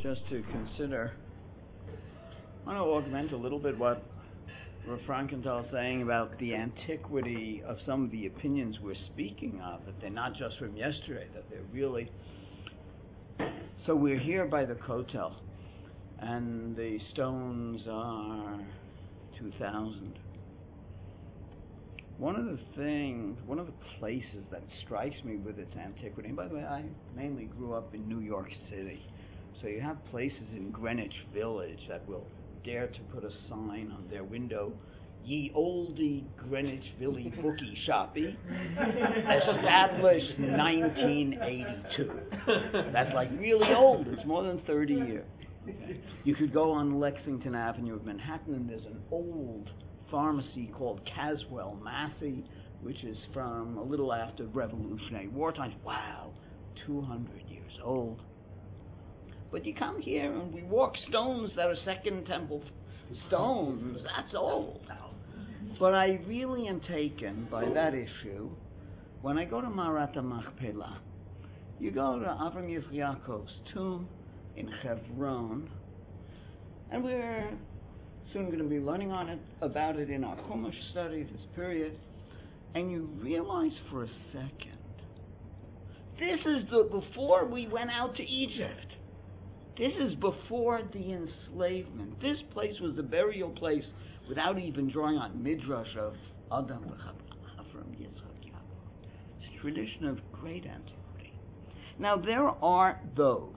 just to consider. I want to augment a little bit what Rav Frankenthal is saying about the antiquity of some of the opinions we're speaking of, that they're not just from yesterday, that they're really... So we're here by the Kotel, and the stones are 2,000. One of the places that strikes me with its antiquity, and by the way, I mainly grew up in New York City, so you have places in Greenwich Village that will dare to put a sign on their window, "Ye olde Greenwich Village bookie shoppy, established 1982. That's like really old. It's more than 30 years. You could go on Lexington Avenue of Manhattan, and there's an old pharmacy called Caswell Massey, which is from a little after Revolutionary War times. Wow, 200 years old. But you come here and we walk stones that are Second Temple stones. That's old. But I really am taken by that issue when I go to Marat HaMachpelah. You go to Avram Yaakov's tomb in Hebron, and we're soon going to be learning about it in our Chumash study this period, and you realize for a second, this is before we went out to Egypt. This is before the enslavement. This place was the burial place without even drawing on Midrash of Adam Avram Yitzchak Yaakov. It's a tradition of great antiquity. Now there are those,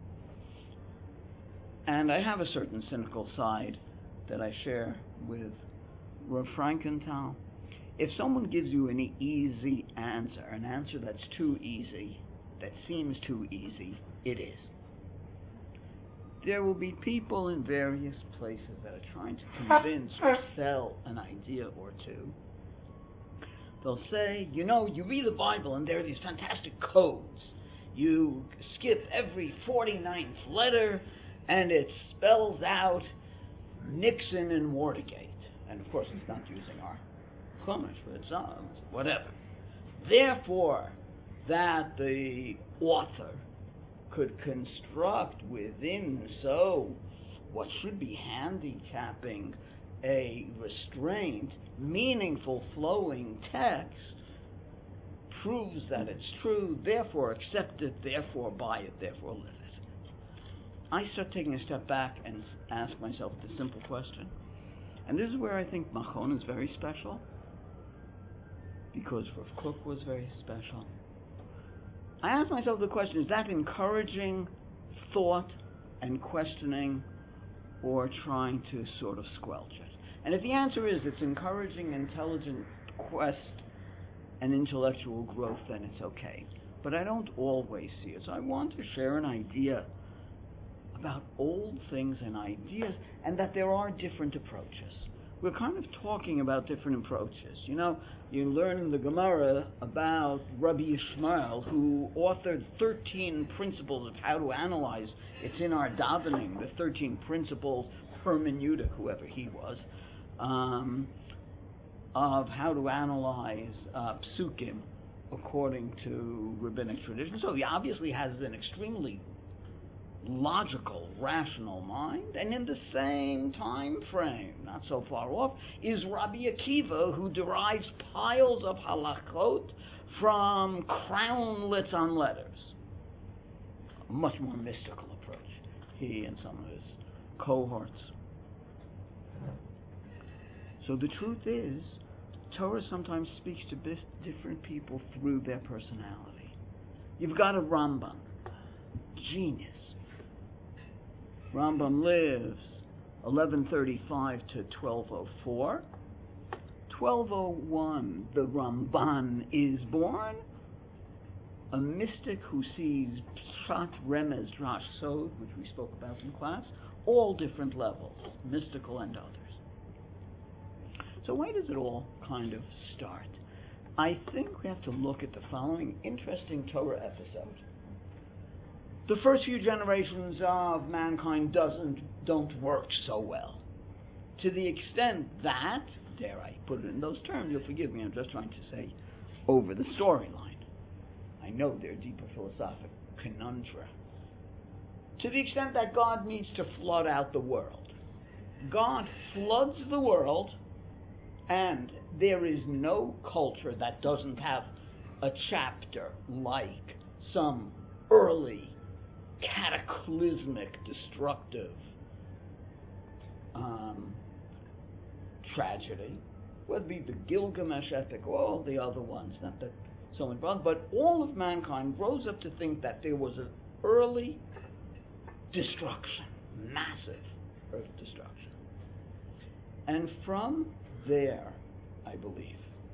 and I have a certain cynical side that I share with Rav Frankenthal. If someone gives you an easy answer, an answer that's too easy, that seems too easy, it is. There will be people in various places that are trying to convince or sell an idea or two. They'll say, you read the Bible and there are these fantastic codes. You skip every 49th letter and it spells out Nixon and Watergate. And of course it's not using our Chumash, but it's whatever. Therefore, that the author could construct within what should be handicapping a restraint, meaningful, flowing text, proves that it's true, therefore accept it, therefore buy it, therefore live it. I start taking a step back and ask myself the simple question, and this is where I think Machon is very special, because Rav Kook was very special. I ask myself the question, is that encouraging thought and questioning, or trying to sort of squelch it? And if the answer is it's encouraging intelligent quest and intellectual growth, then it's okay. But I don't always see it. So I want to share an idea about old things and ideas, and that there are different approaches. We're kind of talking about different approaches. You learn in the Gemara about Rabbi Yishmael, who authored 13 principles of how to analyze. It's in our davening, the 13 principles, hermeneutic, whoever he was, of how to analyze psukim according to rabbinic tradition. So he obviously has an extremely logical, rational mind, and in the same time frame, not so far off, is Rabbi Akiva, who derives piles of halachot from crownlets on letters. A much more mystical approach, he and some of his cohorts. So the truth is, Torah sometimes speaks to different people through their personality. You've got a Rambam, genius. Rambam lives 1135 to 1204. 1201, the Ramban is born, a mystic who sees Pshat, Remez, Drash, Sod, which we spoke about in class, all different levels, mystical and others. So where does it all kind of start? I think we have to look at the following interesting Torah episode. The first few generations of mankind don't work so well. To the extent that, dare I put it in those terms, you'll forgive me, I'm just trying to say over the storyline. I know there are deeper philosophic conundra. to the extent that God needs to flood out the world. God floods the world, and there is no culture that doesn't have a chapter like some early, cataclysmic, destructive tragedy, whether it be the Gilgamesh epic or all the other ones, not that so much wrong, but all of mankind grows up to think that there was an early destruction, massive earth destruction. And from there, I believe,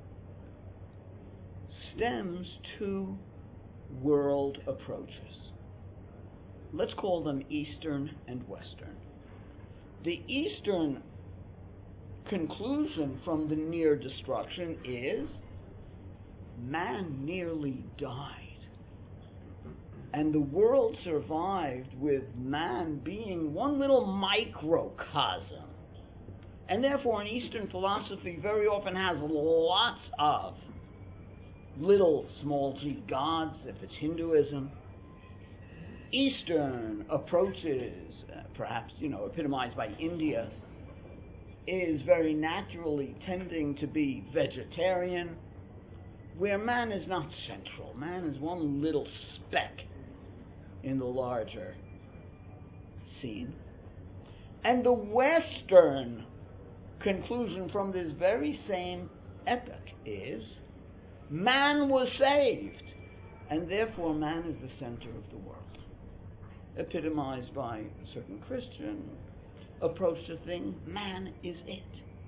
stems two world approaches. Let's call them Eastern and Western. The Eastern conclusion from the near destruction is man nearly died. And the world survived with man being one little microcosm. And therefore, in Eastern philosophy very often has lots of little small g gods, if it's Hinduism. Eastern approaches, perhaps, epitomized by India, is very naturally tending to be vegetarian, where man is not central. Man is one little speck in the larger scene. And the Western conclusion from this very same epic is man was saved, and therefore man is the center of the world, epitomized by a certain Christian approach to things. Man is it.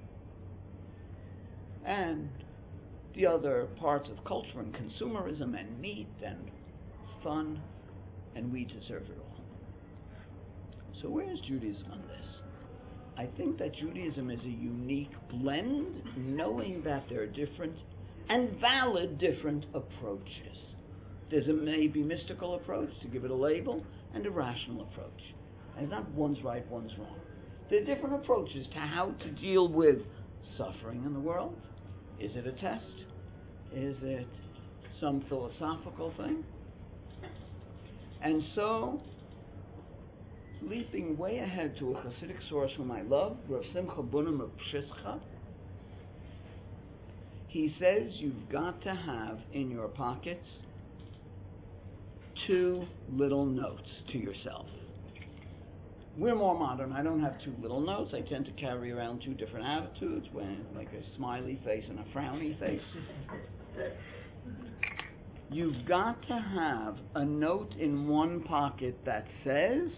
And the other parts of culture and consumerism and meat and fun, and we deserve it all. So where's Judaism on this? I think that Judaism is a unique blend, knowing that there are different and valid different approaches. There's a maybe mystical approach, to give it a label, and a rational approach. And it's not one's right, one's wrong. There are different approaches to how to deal with suffering in the world. Is it a test? Is it some philosophical thing? And so, leaping way ahead to a Hasidic source whom I love, Rav Simcha Bunim of Pshischa, he says you've got to have in your pockets two little notes to yourself. We're more modern. I don't have two little notes. I tend to carry around two different attitudes, like a smiley face and a frowny face. You've got to have a note in one pocket that says,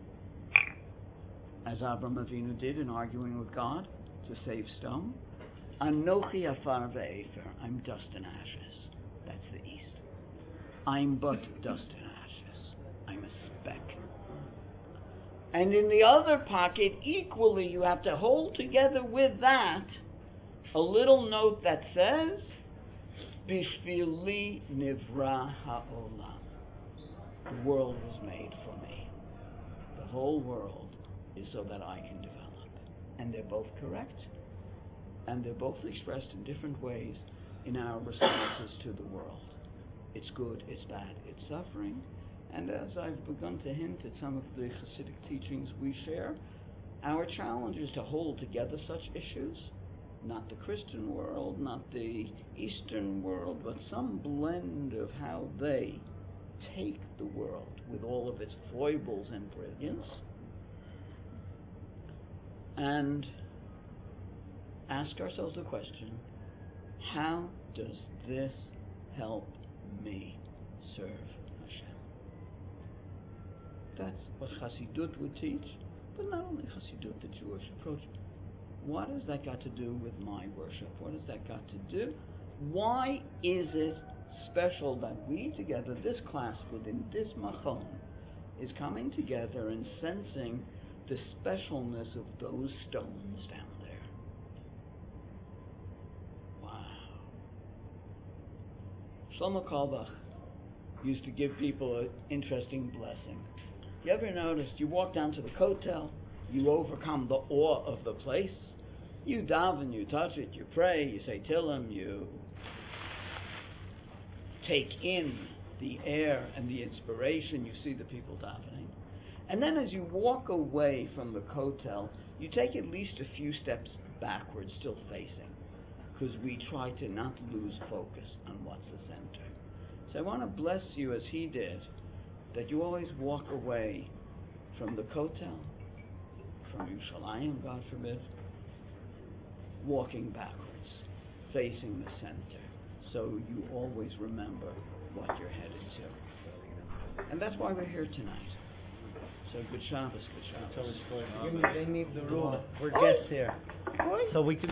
as Abraham Avinu did in arguing with God to save stone, Anochi afar ve'efer, I'm dust and ashes. That's the East. I'm but dust and ashes. I'm a speck. And in the other pocket, equally, you have to hold together with that a little note that says, Bishvili nivra ha'olam. The world was made for me. The whole world is so that I can develop. And they're both correct, and they're both expressed in different ways in our responses to the world. It's good, it's bad, it's suffering. And as I've begun to hint at some of the Hasidic teachings we share, our challenge is to hold together such issues, not the Christian world, not the Eastern world, but some blend of how they take the world with all of its foibles and brilliance, and ask ourselves the question, how does this help me serve Hashem? That's what Chassidut would teach, but not only Chassidut, the Jewish approach. What has that got to do with my worship? What has that got to do? Why is it special that we together, this class within this Machon, is coming together and sensing the specialness of those stones down there? Wow. Shlomo Carlebach used to give people an interesting blessing. You ever noticed, you walk down to the Kotel, you overcome the awe of the place, you daven, you touch it, you pray, you say Tillim, you take in the air and the inspiration, you see the people davening. And then as you walk away from the kotel, you take at least a few steps backwards, still facing, because we try to not lose focus on what's the center. So I want to bless you as he did, that you always walk away from the kotel, from Yerushalayim, God forbid, walking backwards, facing the center, so you always remember what you're headed to. And that's why we're here tonight. So good Shabbos, good Shabbos. They need the room. We're guests here. So we can